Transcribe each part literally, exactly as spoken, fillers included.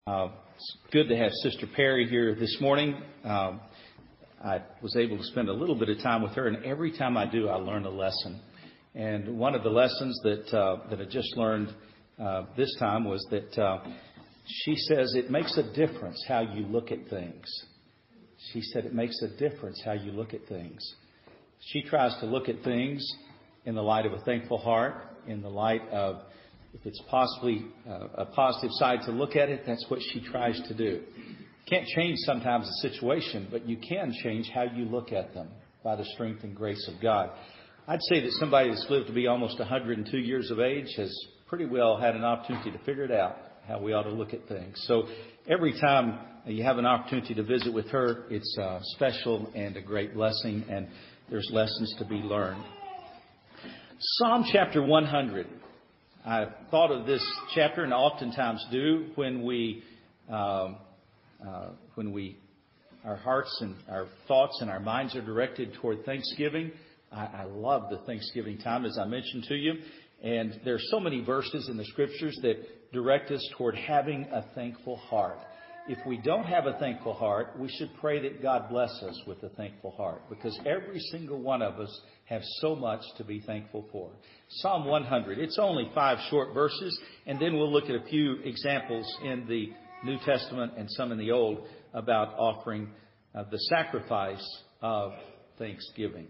Uh, it's good to have Sister Perry here this morning. Um, I was able to spend a little bit of time with her, and every time I do, I learn a lesson. And one of the lessons that uh, that I just learned uh, this time was that uh, she says it makes a difference how you look at things. She said it makes a difference how you look at things. She tries to look at things in the light of a thankful heart, in the light of if it's possibly uh, a positive side to look at it, that's what she tries to do. Can't change sometimes the situation, but you can change how you look at them by the strength and grace of God. I'd say that somebody that's lived to be almost one hundred two years of age has pretty well had an opportunity to figure it out, how we ought to look at things. So every time you have an opportunity to visit with her, it's uh, special and a great blessing, and there's lessons to be learned. Psalm chapter one hundred. I thought of this chapter, and oftentimes do, when we, um, uh, when we, our hearts and our thoughts and our minds are directed toward Thanksgiving. I, I love the Thanksgiving time, as I mentioned to you, and there are so many verses in the Scriptures that direct us toward having a thankful heart. If we don't have a thankful heart, we should pray that God bless us with a thankful heart, because every single one of us have so much to be thankful for. Psalm one hundred, it's only five short verses, and then we'll look at a few examples in the New Testament and some in the Old about offering uh, the sacrifice of thanksgiving.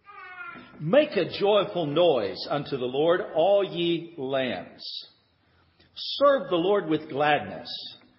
Make a joyful noise unto the Lord, all ye lands. Serve the Lord with gladness.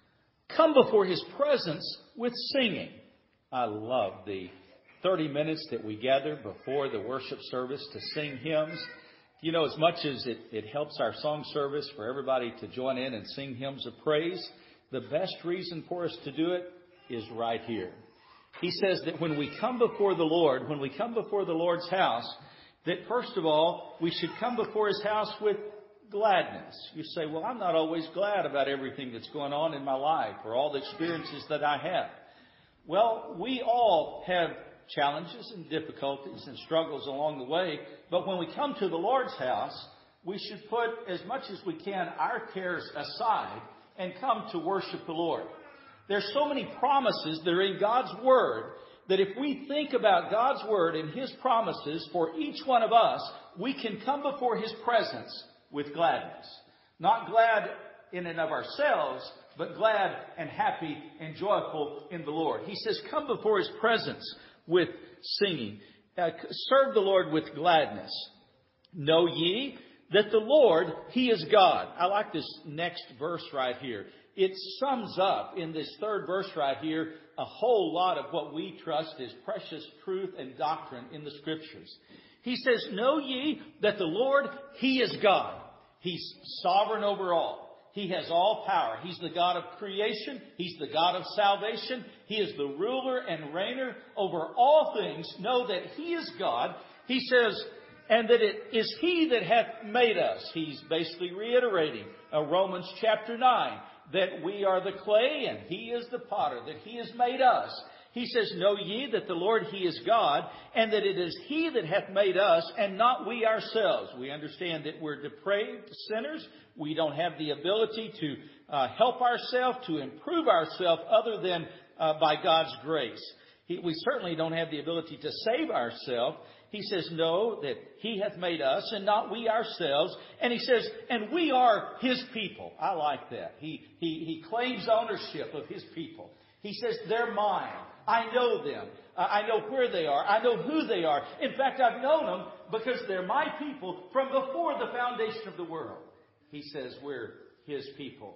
Come before His presence with singing. I love the thirty minutes that we gather before the worship service to sing hymns. You know, as much as it, it helps our song service for everybody to join in and sing hymns of praise, the best reason for us to do it is right here. He says that when we come before the Lord, when we come before the Lord's house, that first of all, we should come before His house with gladness. You say, well, I'm not always glad about everything that's going on in my life or all the experiences that I have. Well, we all have challenges and difficulties and struggles along the way, but when we come to the Lord's house, we should put as much as we can our cares aside and come to worship the Lord. There's so many promises that are in God's Word that if we think about God's Word and His promises for each one of us, we can come before His presence with gladness. Not glad in and of ourselves, but glad and happy and joyful in the Lord. He says, come before His presence with singing. Uh, serve the Lord with gladness. Know ye that the Lord, He is God. I like this next verse right here. It sums up in this third verse right here a whole lot of what we trust is precious truth and doctrine in the Scriptures. He says, know ye that the Lord, He is God. He's sovereign over all. He has all power. He's the God of creation. He's the God of salvation. He is the ruler and reigner over all things. Know that He is God. He says, and that it is He that hath made us. He's basically reiterating uh, Romans chapter nine, that we are the clay and He is the potter, that He has made us. He says, know ye that the Lord, He is God, and that it is He that hath made us, and not we ourselves. We understand that we're depraved sinners. We don't have the ability to uh, help ourselves, to improve ourselves, other than uh, by God's grace. He, we certainly don't have the ability to save ourselves. He says, no, that He hath made us, and not we ourselves. And He says, and we are His people. I like that. He, he, he claims ownership of His people. He says, they're mine. I know them. I know where they are. I know who they are. In fact, I've known them because they're my people from before the foundation of the world. He says, we're His people.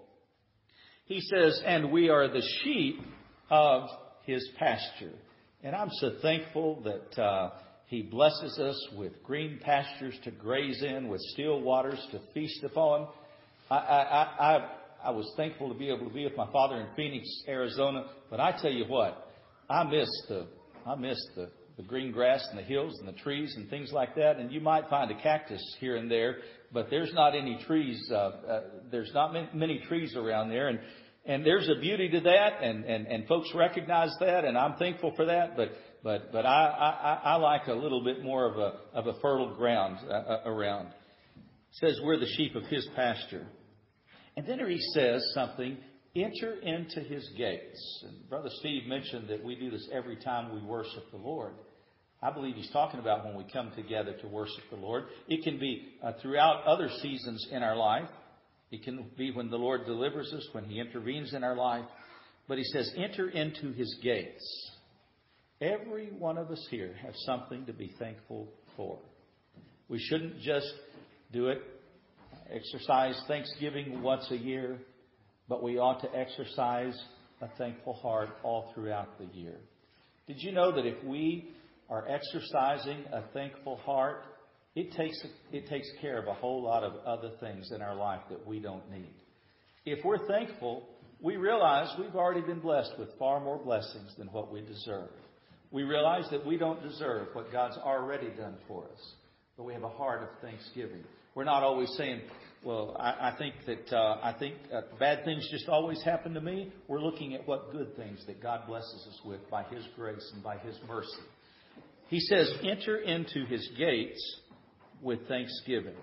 He says, and we are the sheep of His pasture. And I'm so thankful that uh, He blesses us with green pastures to graze in, with still waters to feast upon. I, I, I, I was thankful to be able to be with my father in Phoenix, Arizona. But I tell you what, I miss the I miss the, the green grass and the hills and the trees and things like that. And you might find a cactus here and there, but there's not any trees. Uh, uh, there's not many trees around there, and and there's a beauty to that, and, and, and folks recognize that, and I'm thankful for that. But but but I I, I like a little bit more of a of a fertile ground uh, around. It says we're the sheep of His pasture. And then he says something enter into His gates. And Brother Steve mentioned that we do this every time we worship the Lord. I believe he's talking about when we come together to worship the Lord. It can be uh, throughout other seasons in our life. It can be when the Lord delivers us, when He intervenes in our life. But He says, enter into His gates. Every one of us here have something to be thankful for. We shouldn't just do it, exercise Thanksgiving once a year, but we ought to exercise a thankful heart all throughout the year. Did you know that if we are exercising a thankful heart, it takes it takes care of a whole lot of other things in our life that we don't need. If we're thankful, we realize we've already been blessed with far more blessings than what we deserve. We realize that we don't deserve what God's already done for us, but we have a heart of thanksgiving. We're not always saying, well, I, I think that uh, I think uh, bad things just always happen to me. We're looking at what good things that God blesses us with by His grace and by His mercy. He says, enter into His gates with thanksgiving.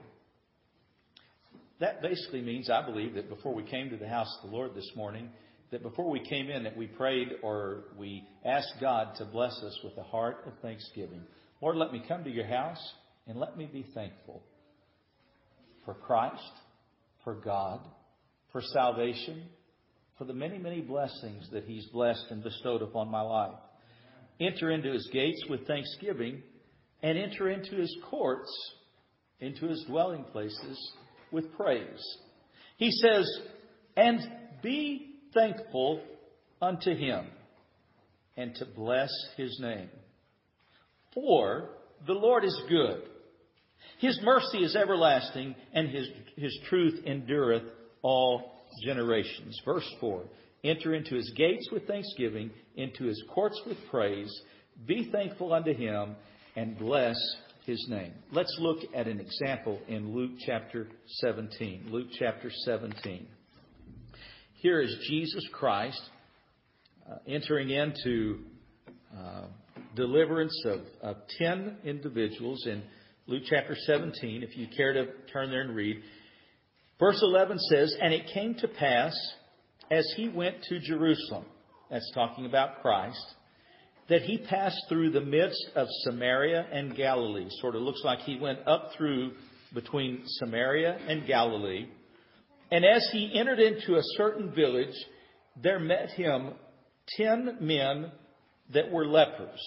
That basically means, I believe, that before we came to the house of the Lord this morning, that before we came in, that we prayed or we asked God to bless us with a heart of thanksgiving. Lord, let me come to your house and let me be thankful for Christ, for God, for salvation, for the many, many blessings that He's blessed and bestowed upon my life. Enter into His gates with thanksgiving and enter into His courts, into His dwelling places with praise. He says, and be thankful unto Him and to bless His name. For the Lord is good. His mercy is everlasting, and His, His truth endureth all generations. Verse four. Enter into His gates with thanksgiving, into His courts with praise. Be thankful unto Him, and bless His name. Let's look at an example in Luke chapter seventeen. Luke chapter seventeen. Here is Jesus Christ uh, entering into uh, deliverance of, of ten individuals in Luke chapter seventeen, if you care to turn there and read. Verse eleven says, and it came to pass, as He went to Jerusalem, that's talking about Christ, that He passed through the midst of Samaria and Galilee. Sort of looks like He went up through between Samaria and Galilee. And as He entered into a certain village, there met Him ten men that were lepers,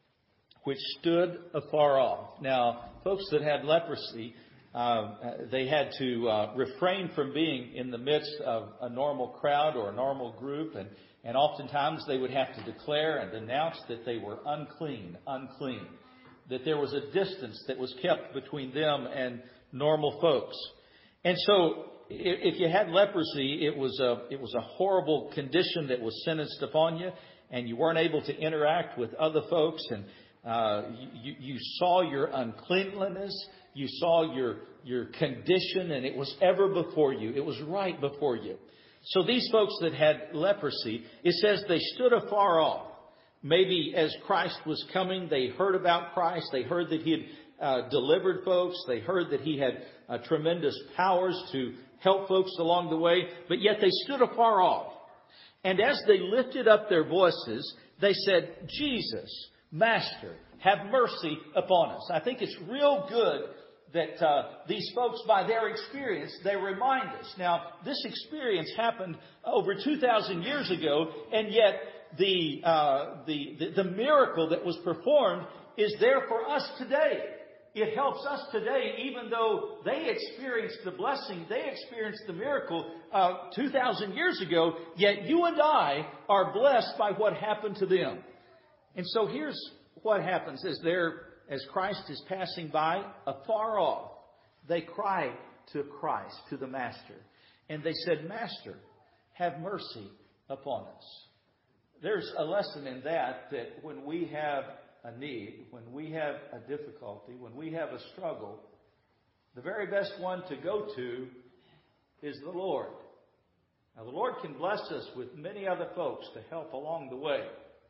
which stood afar off. Now, folks that had leprosy, uh, they had to uh, refrain from being in the midst of a normal crowd or a normal group. And, and oftentimes they would have to declare and announce that they were unclean, unclean. That there was a distance that was kept between them and normal folks. And so, if you had leprosy, it was a, it was a horrible condition that was sentenced upon you. And you weren't able to interact with other folks. And Uh, you, you saw your uncleanliness, you saw your your condition, and it was ever before you. It was right before you. So these folks that had leprosy, it says they stood afar off. Maybe as Christ was coming, they heard about Christ. They heard that He had uh, delivered folks. They heard that He had uh, tremendous powers to help folks along the way. But yet they stood afar off. And as they lifted up their voices, they said, Jesus, Master, have mercy upon us. I think it's real good that uh, these folks, by their experience, they remind us. Now, this experience happened over two thousand years ago, and yet the, uh, the, the, the miracle that was performed is there for us today. It helps us today, even though they experienced the blessing, they experienced the miracle uh, two thousand years ago, yet you and I are blessed by what happened to them. And so here's what happens as they're, as Christ is passing by afar off, they cry to Christ, to the Master. And they said, Master, have mercy upon us. There's a lesson in that, that when we have a need, when we have a difficulty, when we have a struggle, the very best one to go to is the Lord. Now, the Lord can bless us with many other folks to help along the way.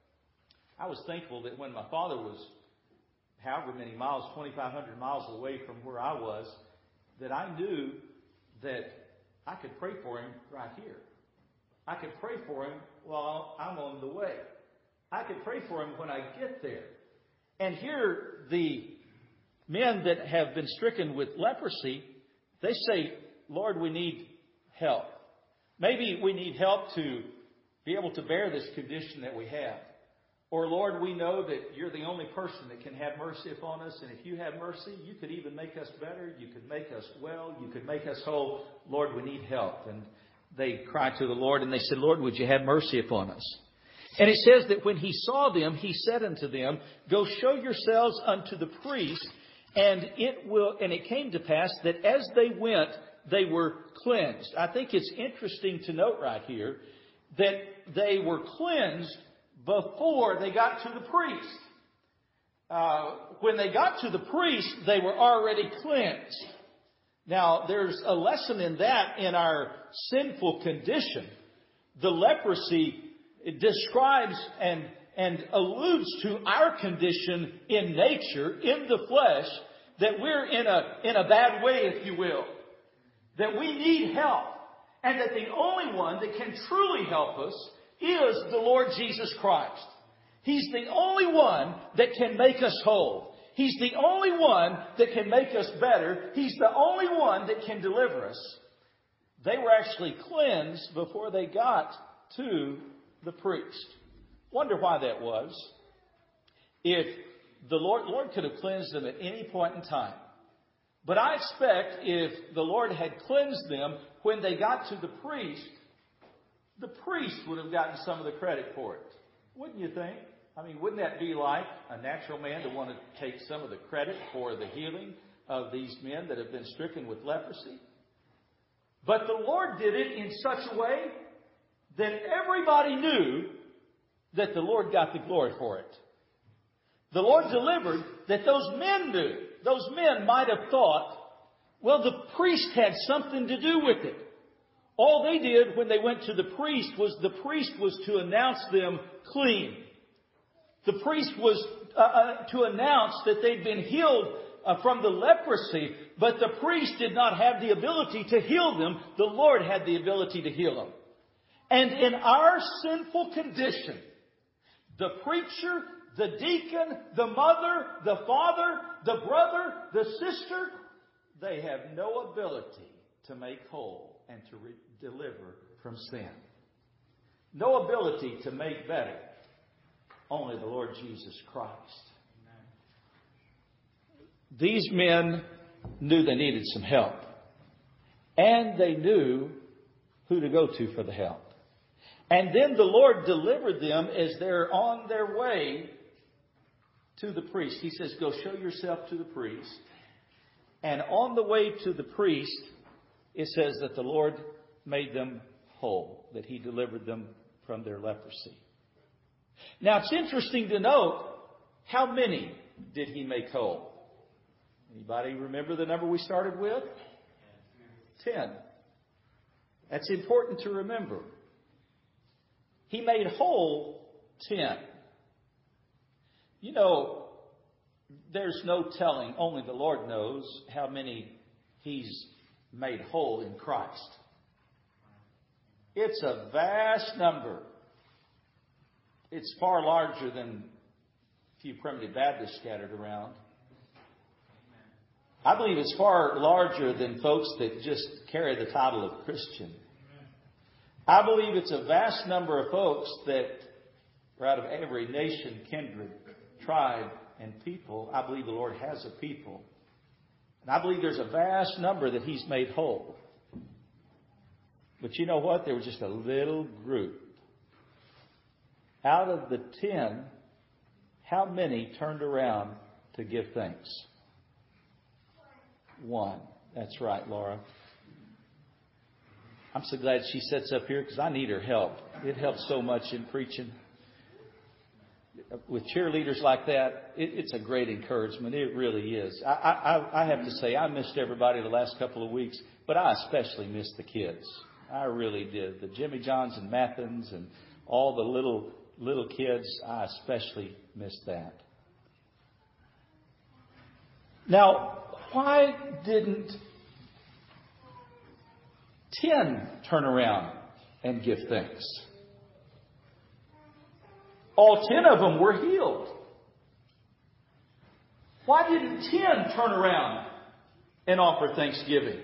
I was thankful that when my father was however many miles, twenty-five hundred miles away from where I was, that I knew that I could pray for him right here. I could pray for him while I'm on the way. I could pray for him when I get there. And here, the men that have been stricken with leprosy, they say, Lord, we need help. Maybe we need help to be able to bear this condition that we have. Or, Lord, we know that you're the only person that can have mercy upon us. And if you have mercy, you could even make us better. You could make us well. You could make us whole. Lord, we need help. And they cried to the Lord and they said, Lord, would you have mercy upon us? And it says that when he saw them, he said unto them, Go show yourselves unto the priest. And it will, and it came to pass that as they went, they were cleansed. I think it's interesting to note right here that they were cleansed before they got to the priest. Uh, when they got to the priest, they were already cleansed. Now, there's a lesson in that in our sinful condition. The leprosy it describes and, and alludes to our condition in nature, in the flesh, that we're in a, in a bad way, if you will. That we need help. And that the only one that can truly help us is the Lord Jesus Christ. He's the only one that can make us whole. He's the only one that can make us better. He's the only one that can deliver us. They were actually cleansed before they got to the priest. Wonder why that was. If the Lord, Lord could have cleansed them at any point in time. But I expect if the Lord had cleansed them when they got to the priest, the priest would have gotten some of the credit for it. Wouldn't you think? I mean, wouldn't that be like a natural man to want to take some of the credit for the healing of these men that have been stricken with leprosy? But the Lord did it in such a way that everybody knew that the Lord got the glory for it. The Lord delivered that those men knew. Those men might have thought, well, the priest had something to do with it. All they did when they went to the priest was the priest was to announce them clean. The priest was uh, uh, to announce that they'd been healed uh, from the leprosy, but the priest did not have the ability to heal them. The Lord had the ability to heal them. And in our sinful condition, the preacher, the deacon, the mother, the father, the brother, the sister, they have no ability to make whole and to re- deliver from sin. No ability to make better. Only the Lord Jesus Christ. These men knew they needed some help. And they knew who to go to for the help. And then the Lord delivered them as they're on their way to the priest. He says, Go show yourself to the priest. And on the way to the priest, it says that the Lord made them whole, that He delivered them from their leprosy. Now, it's interesting to note, how many did He make whole? Anybody remember the number we started with? Ten. That's important to remember. He made whole ten. You know, there's no telling, only the Lord knows how many He's made whole in Christ. It's a vast number. It's far larger than a few primitive Baptists scattered around. I believe it's far larger than folks that just carry the title of Christian. I believe it's a vast number of folks that are out of every nation, kindred, tribe, and people. I believe the Lord has a people. And I believe there's a vast number that He's made whole. But you know what? There was just a little group. Out of the ten, how many turned around to give thanks? One. That's right, Laura. I'm so glad she sits up here because I need her help. It helps so much in preaching. With cheerleaders like that, it, it's a great encouragement. It really is. I, I, I have to say, I missed everybody the last couple of weeks, but I especially missed the kids. I really did. The Jimmy Johns and Mathins and all the little little kids, I especially missed that. Now, why didn't ten turn around and give thanks. All ten of them were healed. Why didn't ten turn around and offer thanksgiving?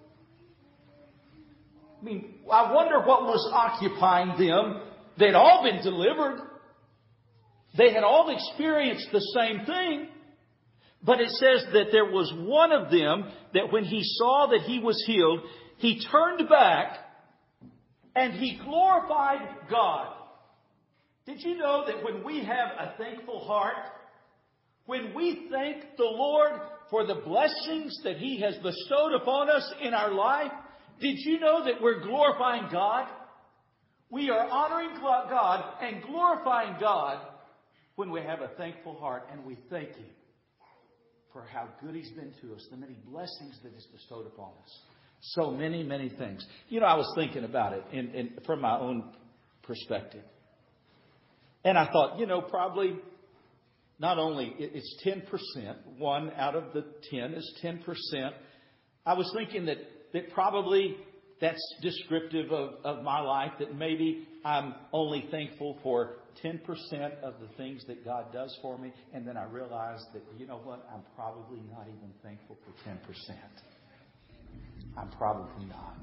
I mean, I wonder what was occupying them. They'd all been delivered. They had all experienced the same thing. But it says that there was one of them that when he saw that he was healed, he turned back and he glorified God. Did you know that when we have a thankful heart, when we thank the Lord for the blessings that He has bestowed upon us in our life, did you know that we're glorifying God? We are honoring God and glorifying God when we have a thankful heart and we thank Him for how good He's been to us, the many blessings that He's bestowed upon us. So many, many things. You know, I was thinking about it in, in, from my own perspective. And I thought, you know, probably not only it's ten percent, one out of the ten is ten percent. I was thinking that, that probably that's descriptive of, of my life, that maybe I'm only thankful for ten percent of the things that God does for me. And then I realized that, you know what, I'm probably not even thankful for ten percent. I'm probably not.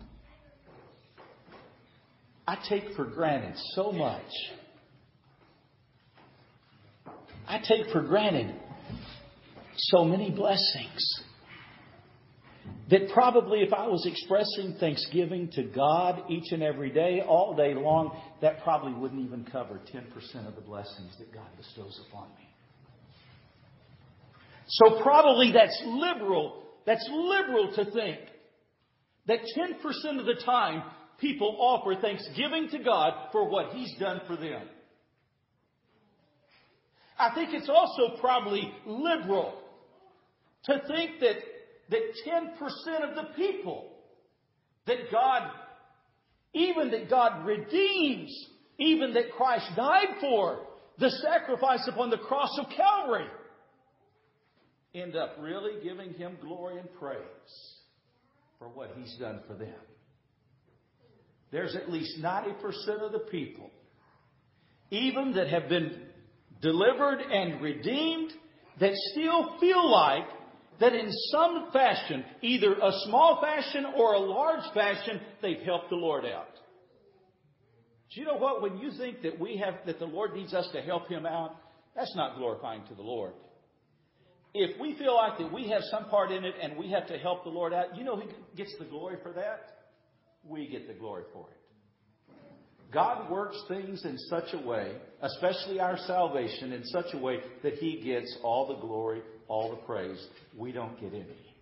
I take for granted so much. I take for granted so many blessings that probably if I was expressing thanksgiving to God each and every day, all day long, that probably wouldn't even cover ten percent of the blessings that God bestows upon me. So probably that's liberal. That's liberal to think that ten percent of the time people offer thanksgiving to God for what He's done for them. I think it's also probably liberal to think that, that ten percent of the people that God, even that God redeems, even that Christ died for, the sacrifice upon the cross of Calvary, end up really giving Him glory and praise for what He's done for them. There's at least ninety percent of the people, even that have been delivered and redeemed, that still feel like that in some fashion, either a small fashion or a large fashion, they've helped the Lord out. Do you know what? When you think that we have, that the Lord needs us to help Him out, that's not glorifying to the Lord. If we feel like that we have some part in it and we have to help the Lord out, you know who gets the glory for that? We get the glory for it. God works things in such a way, especially our salvation, in such a way that He gets all the glory, all the praise. We don't get any.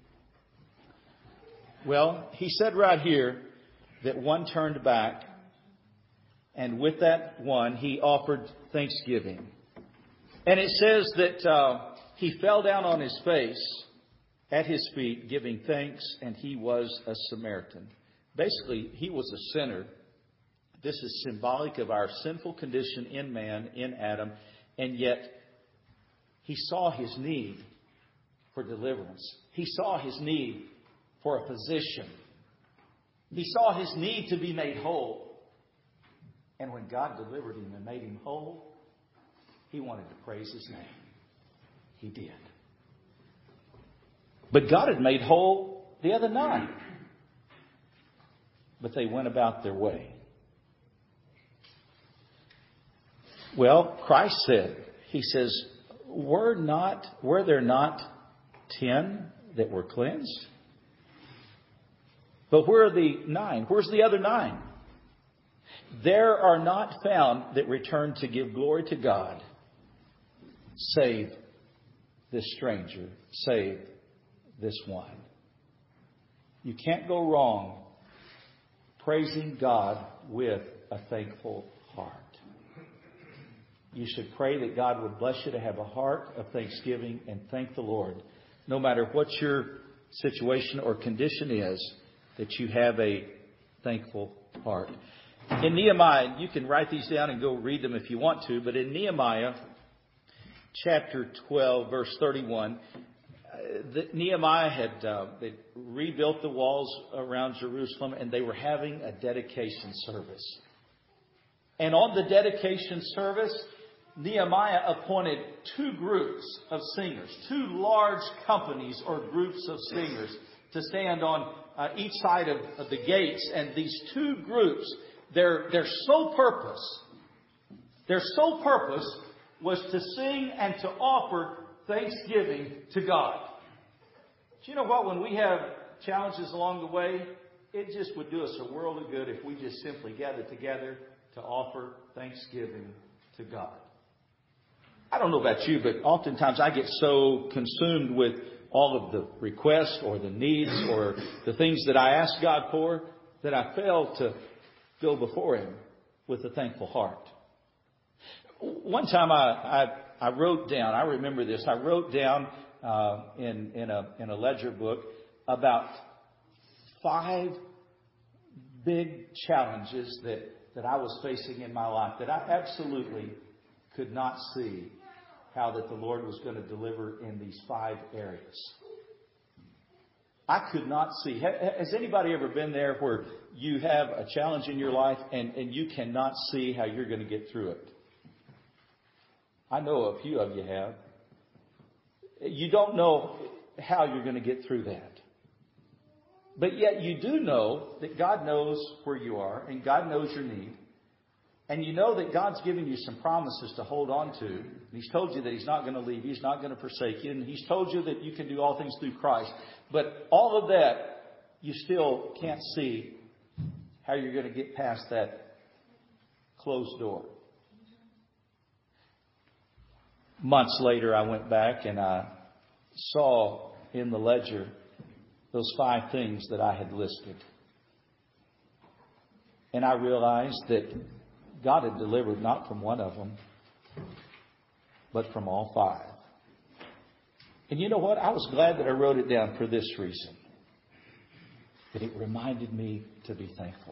Well, He said right here that one turned back, and with that one, he offered thanksgiving. And it says that uh, he fell down on his face at His feet, giving thanks, and he was a Samaritan. Basically, he was a sinner. This is symbolic of our sinful condition in man, in Adam, and yet he saw his need for deliverance. He saw his need for a physician. He saw his need to be made whole. And when God delivered him and made him whole, he wanted to praise His name. He did. But God had made whole the other nine. But they went about their way. Well, Christ said, He says, were not, were there not ten that were cleansed? But where are the nine? Where's the other nine? There are not found that return to give glory to God, save this stranger, save this one. You can't go wrong praising God with a thankful heart. You should pray that God would bless you to have a heart of thanksgiving and thank the Lord. No matter what your situation or condition is, that you have a thankful heart. In Nehemiah, you can write these down and go read them if you want to, but in Nehemiah chapter twelve, verse thirty-one, uh, the, Nehemiah had uh, they rebuilt the walls around Jerusalem, and they were having a dedication service. And on the dedication service, Nehemiah appointed two groups of singers, two large companies or groups of singers to stand on uh, each side of, of the gates. And these two groups, their, their sole purpose, their sole purpose was to sing and to offer thanksgiving to God. Do you know what? When we have challenges along the way, it just would do us a world of good if we just simply gathered together to offer thanksgiving to God. I don't know about you, but oftentimes I get so consumed with all of the requests or the needs or the things that I ask God for that I fail to go before Him with a thankful heart. One time I, I, I wrote down, I remember this, I wrote down uh, in, in, a, in a ledger book about five big challenges that, that I was facing in my life that I absolutely could not see how that the Lord was going to deliver in these five areas. I could not see. Has anybody ever been there where you have a challenge in your life and, and you cannot see how you're going to get through it? I know a few of you have. You don't know how you're going to get through that. But yet you do know that God knows where you are and God knows your need. And you know that God's given you some promises to hold on to. And He's told you that He's not going to leave you. He's not going to forsake you. And He's told you that you can do all things through Christ. But all of that, you still can't see how you're going to get past that closed door. Months later, I went back and I saw in the ledger those five things that I had listed. And I realized that God had delivered not from one of them, but from all five. And you know what? I was glad that I wrote it down for this reason. That it reminded me to be thankful.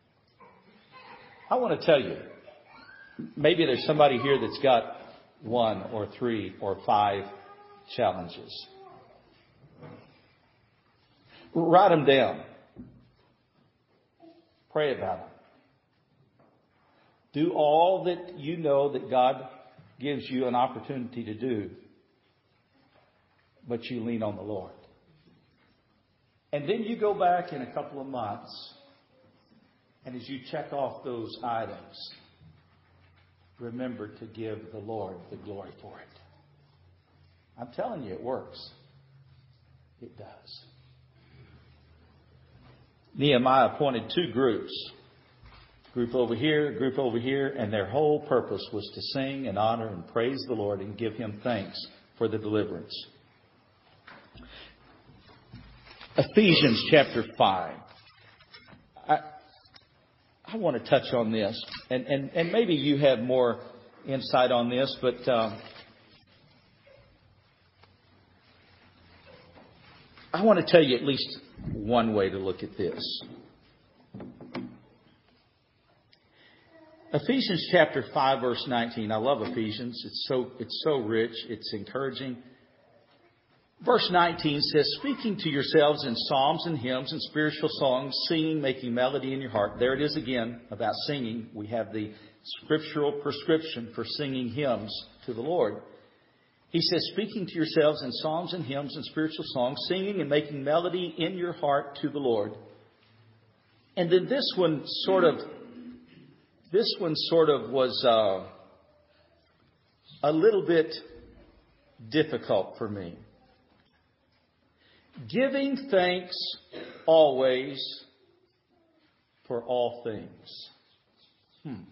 I want to tell you, maybe there's somebody here that's got one or three or five challenges. Write them down. Pray about them. Do all that you know that God gives you an opportunity to do, but you lean on the Lord. And then you go back in a couple of months, and as you check off those items, remember to give the Lord the glory for it. I'm telling you, it works. It does. Nehemiah appointed two groups. Group over here, group over here, and their whole purpose was to sing and honor and praise the Lord and give Him thanks for the deliverance. Ephesians chapter five. I, I want to touch on this, and, and, and maybe you have more insight on this, but um, I want to tell you at least one way to look at this. Ephesians chapter five, verse nineteen. I love Ephesians. It's so, it's so rich. It's encouraging. Verse nineteen says, speaking to yourselves in psalms and hymns and spiritual songs, singing, making melody in your heart. There it is again about singing. We have the scriptural prescription for singing hymns to the Lord. He says, speaking to yourselves in psalms and hymns and spiritual songs, singing and making melody in your heart to the Lord. And then this one sort of This one sort of was uh, a little bit difficult for me. Giving thanks always for all things. Hmm.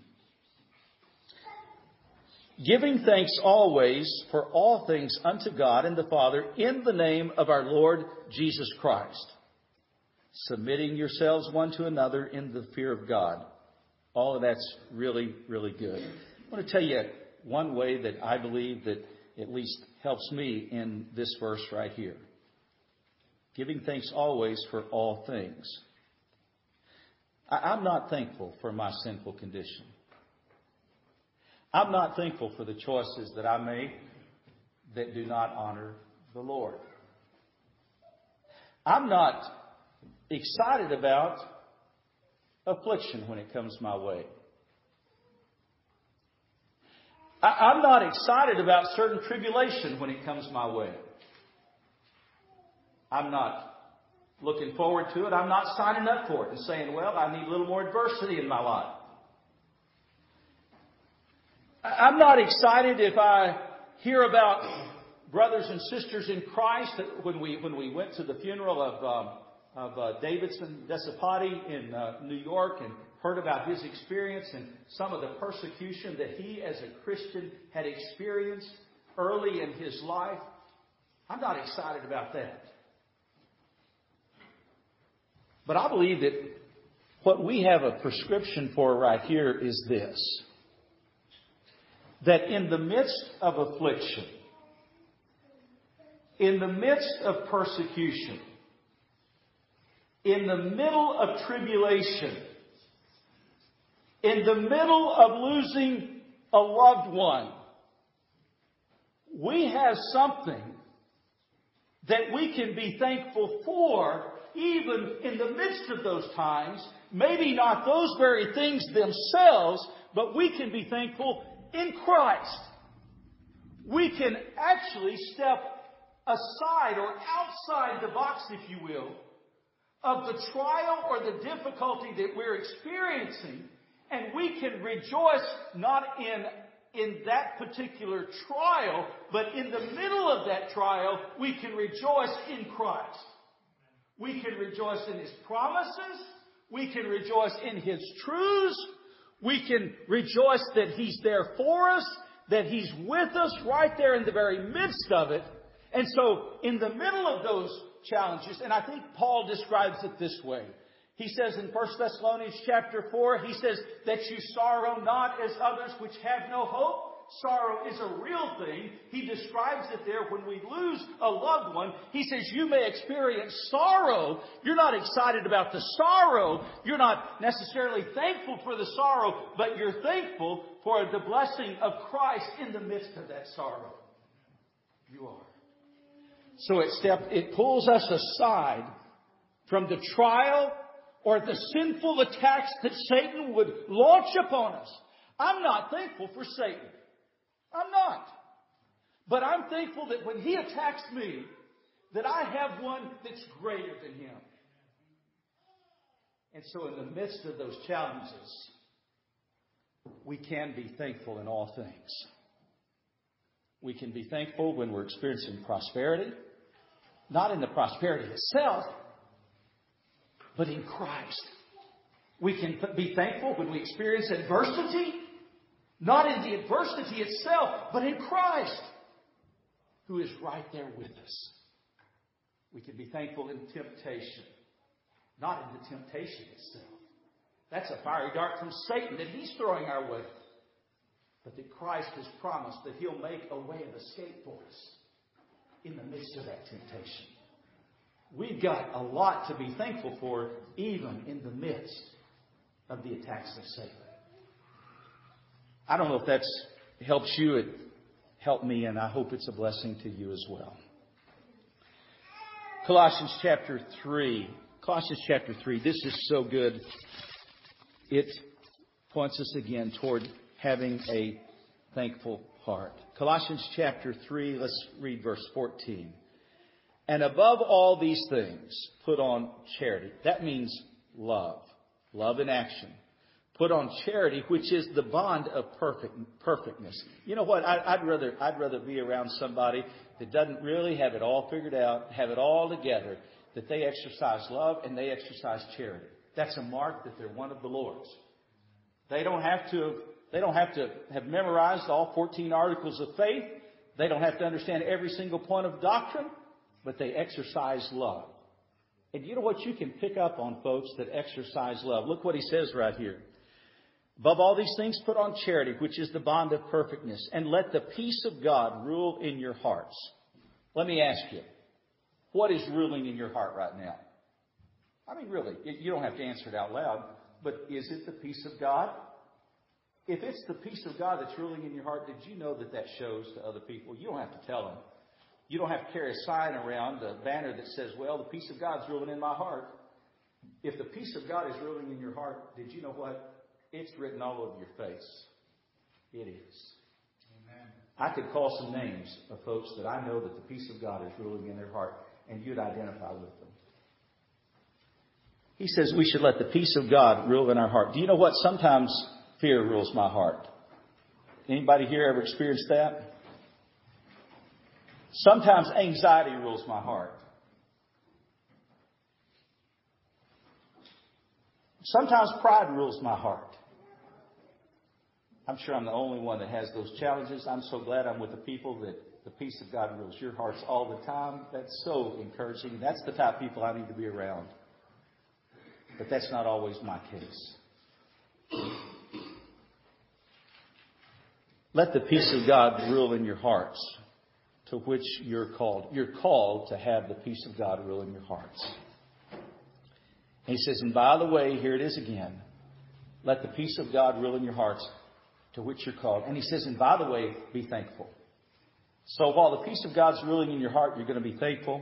Giving thanks always for all things unto God and the Father in the name of our Lord Jesus Christ. Submitting yourselves one to another in the fear of God. All of that's really, really good. I want to tell you one way that I believe that at least helps me in this verse right here. Giving thanks always for all things. I'm not thankful for my sinful condition. I'm not thankful for the choices that I make that do not honor the Lord. I'm not excited about affliction when it comes my way. I, I'm not excited about certain tribulation when it comes my way. I'm not looking forward to it. I'm not signing up for it and saying, well, I need a little more adversity in my life. I'm not excited if I hear about brothers and sisters in Christ. When we when we went to the funeral of um, of uh, Davidson Desipati in uh, New York and heard about his experience and some of the persecution that he as a Christian had experienced early in his life, I'm not excited about that. But I believe that what we have a prescription for right here is this. That in the midst of affliction, in the midst of persecution, in the middle of tribulation, in the middle of losing a loved one, we have something that we can be thankful for even in the midst of those times. Maybe not those very things themselves, but we can be thankful in Christ. We can actually step aside or outside the box, if you will, of the trial or the difficulty that we're experiencing, and we can rejoice not in in that particular trial, but in the middle of that trial, we can rejoice in Christ. We can rejoice in His promises. We can rejoice in His truths. We can rejoice that He's there for us, that He's with us right there in the very midst of it. And so, in the middle of those challenges, and I think Paul describes it this way. He says in First Thessalonians chapter four, he says that you sorrow not as others which have no hope. Sorrow is a real thing. He describes it there when we lose a loved one. He says you may experience sorrow. You're not excited about the sorrow. You're not necessarily thankful for the sorrow, but you're thankful for the blessing of Christ in the midst of that sorrow. You are. So it step, it pulls us aside from the trial or the sinful attacks that Satan would launch upon us. I'm not thankful for Satan. I'm not. But I'm thankful that when he attacks me, that I have one that's greater than him. And so in the midst of those challenges, we can be thankful in all things. We can be thankful when we're experiencing prosperity, not in the prosperity itself, but in Christ. We can be thankful when we experience adversity, not in the adversity itself, but in Christ, who is right there with us. We can be thankful in temptation, not in the temptation itself. That's a fiery dart from Satan that he's throwing our way. But that Christ has promised that He'll make a way of escape for us in the midst of that temptation. We've got a lot to be thankful for, even in the midst of the attacks of Satan. I don't know if that helps you. It helped me, and I hope it's a blessing to you as well. Colossians chapter three. Colossians chapter three. This is so good. It points us again toward having a thankful heart. Colossians chapter three, let's read verse fourteen. And above all these things, put on charity. That means love. Love in action. Put on charity, which is the bond of perfect perfectness. You know what? I, I'd rather I'd rather be around somebody that doesn't really have it all figured out, have it all together, that they exercise love and they exercise charity. That's a mark that they're one of the Lord's. They don't have to They don't have to have memorized all fourteen articles of faith. They don't have to understand every single point of doctrine, but they exercise love. And you know what you can pick up on, folks, that exercise love? Look what he says right here. Above all these things, put on charity, which is the bond of perfectness, and let the peace of God rule in your hearts. Let me ask you, what is ruling in your heart right now? I mean, really, you don't have to answer it out loud, but is it the peace of God? If it's the peace of God that's ruling in your heart, did you know that that shows to other people? You don't have to tell them. You don't have to carry a sign around, a banner that says, well, the peace of God's ruling in my heart. If the peace of God is ruling in your heart, did you know what? It's written all over your face. It is. I could call some names of folks that I know that the peace of God is ruling in their heart, and you'd identify with them. He says we should let the peace of God rule in our heart. Do you know what? Sometimes fear rules my heart. Anybody here ever experienced that? Sometimes anxiety rules my heart. Sometimes pride rules my heart. I'm sure I'm the only one that has those challenges. I'm so glad I'm with the people that the peace of God rules your hearts all the time. That's so encouraging. That's the type of people I need to be around. But that's not always my case. Let the peace of God rule in your hearts, to which you're called. You're called to have the peace of God rule in your hearts. And he says, and by the way, here it is again. Let the peace of God rule in your hearts, to which you're called. And he says, and by the way, be thankful. So while the peace of God's ruling in your heart, you're going to be thankful.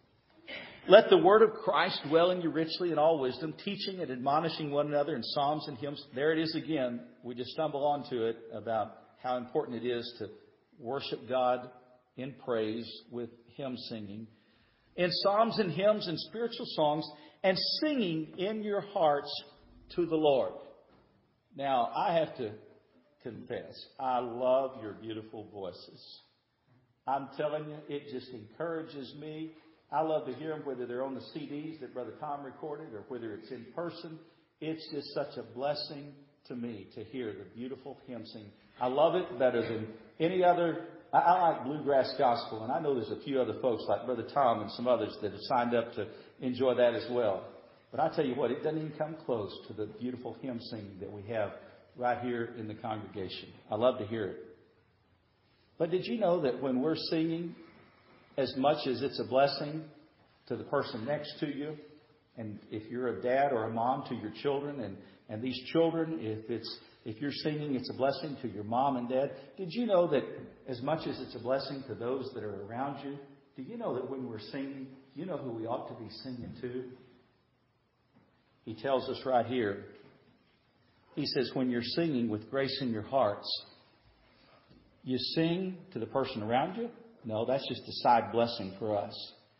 Let the word of Christ dwell in you richly in all wisdom, teaching and admonishing one another in psalms and hymns. There it is again. We just stumble onto it about how important it is to worship God in praise with hymn singing. In psalms and hymns and spiritual songs, and singing in your hearts to the Lord. Now, I have to confess, I love your beautiful voices. I'm telling you, it just encourages me. I love to hear them, whether they're on the C Ds that Brother Tom recorded or whether it's in person. It's just such a blessing to me to hear the beautiful hymn singing. I love it better than any other. I, I like bluegrass gospel, and I know there's a few other folks like Brother Tom and some others that have signed up to enjoy that as well. But I tell you what, it doesn't even come close to the beautiful hymn singing that we have right here in the congregation. I love to hear it. But did you know that when we're singing, as much as it's a blessing to the person next to you, and if you're a dad or a mom to your children, and, and these children, if it's if you're singing, it's a blessing to your mom and dad. Did you know that as much as it's a blessing to those that are around you, do you know that when we're singing, you know who we ought to be singing to? He tells us right here. He says, when you're singing with grace in your hearts, you sing to the person around you? No, that's just a side blessing for us.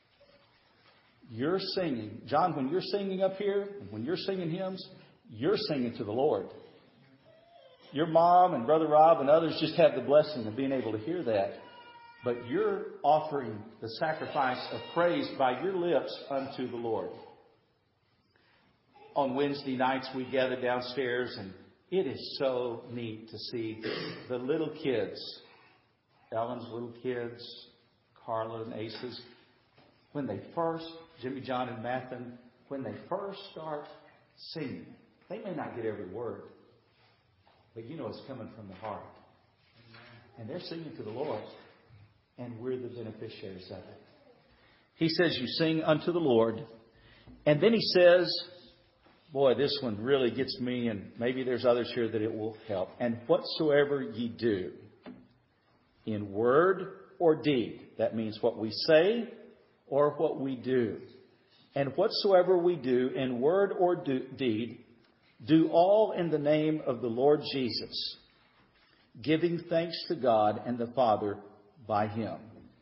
You're singing. John, when you're singing up here, and when you're singing hymns, you're singing to the Lord. Your mom and Brother Rob and others just have the blessing of being able to hear that. But you're offering the sacrifice of praise by your lips unto the Lord. On Wednesday nights, we gather downstairs, and it is so neat to see the little kids, Ellen's little kids, Carla and Ace's, when they first, Jimmy, John, and Mathen, when they first start singing, they may not get every word, but you know it's coming from the heart. And they're singing to the Lord, and we're the beneficiaries of it. He says, you sing unto the Lord, and then he says, boy, this one really gets me, and maybe there's others here that it will help. And whatsoever ye do, in word or deed, that means what we say or what we do. And whatsoever we do, in word or do, deed, do all in the name of the Lord Jesus, giving thanks to God and the Father by Him.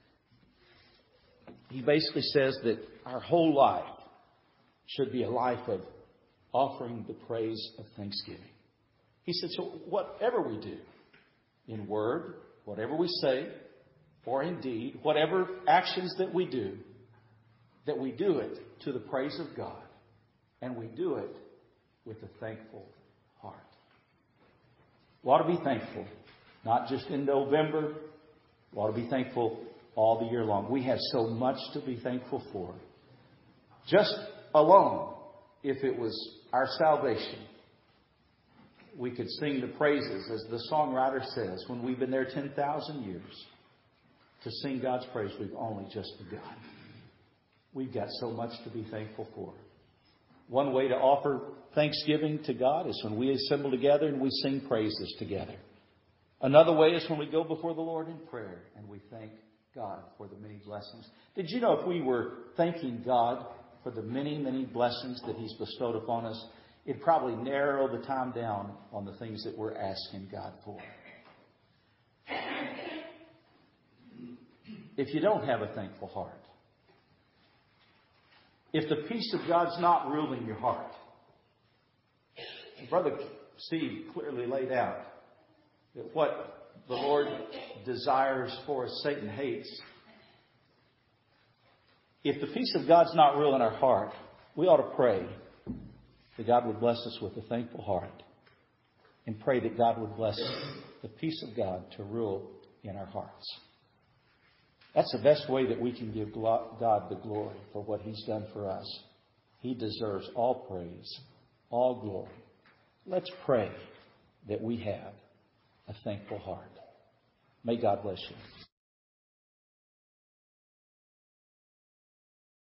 He basically says that our whole life should be a life of offering the praise of thanksgiving. He said, so whatever we do, in word, whatever we say, or in deed, whatever actions that we do, that we do it to the praise of God. And we do it with a thankful heart. We ought to be thankful, not just in November. We ought to be thankful all the year long. We have so much to be thankful for. Just alone, if it was our salvation, we could sing the praises, as the songwriter says, when we've been there ten thousand years. To sing God's praise, we've only just begun. We've got so much to be thankful for. One way to offer thanksgiving to God is when we assemble together and we sing praises together. Another way is when we go before the Lord in prayer and we thank God for the many blessings. Did you know if we were thanking God for the many, many blessings that He's bestowed upon us, it'd probably narrow the time down on the things that we're asking God for. if you don't have a thankful heart. If the peace of God's not ruling your heart. Brother Steve clearly laid out that what the Lord desires for us, Satan hates. If the peace of God's not ruling our heart, we ought to pray that God would bless us with a thankful heart. And pray that God would bless the peace of God to rule in our hearts. That's the best way that we can give God the glory for what He's done for us. He deserves all praise, all glory. Let's pray that we have a thankful heart. May God bless you.